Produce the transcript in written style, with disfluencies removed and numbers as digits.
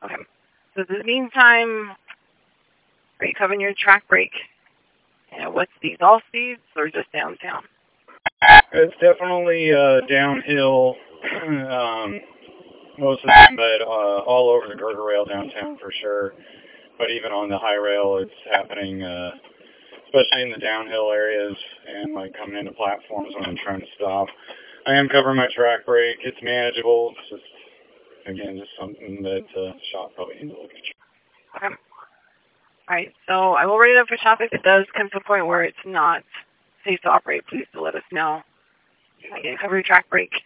Okay. So in the meantime, are you covering your track brake? What's these, all speeds or just downtown? It's definitely downhill most of the time, but all over the girder rail downtown for sure. But even on the high rail, it's happening, especially in the downhill areas and like coming into platforms when I'm trying to stop. I am covering my track brake. It's manageable. It's just, again, just something that shop probably needs to look at. Okay. All right, so I will rate it up for traffic. If it does come to a point where it's not safe to operate, please do let us know. Again, cover your track brake.